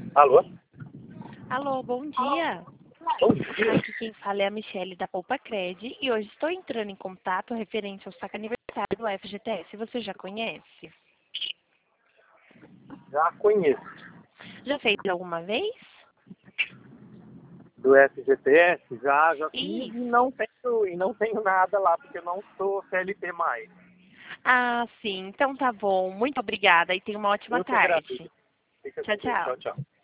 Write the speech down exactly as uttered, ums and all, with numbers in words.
Alô? Alô, bom dia. Bom dia. Aqui quem fala é a Michelle da Poupa Cred e hoje estou entrando em contato referente ao saque aniversário do F G T S. Você já conhece? Já conheço. Já fez alguma vez? Do F G T S, já, já fiz Isso. e não tenho, e não tenho nada lá, porque eu não sou C L T mais. Ah, sim. Então tá bom. Muito obrigada e tenha uma ótima Eu que tarde. agradeço. Fica Tchau, com Deus. tchau. Tchau, tchau.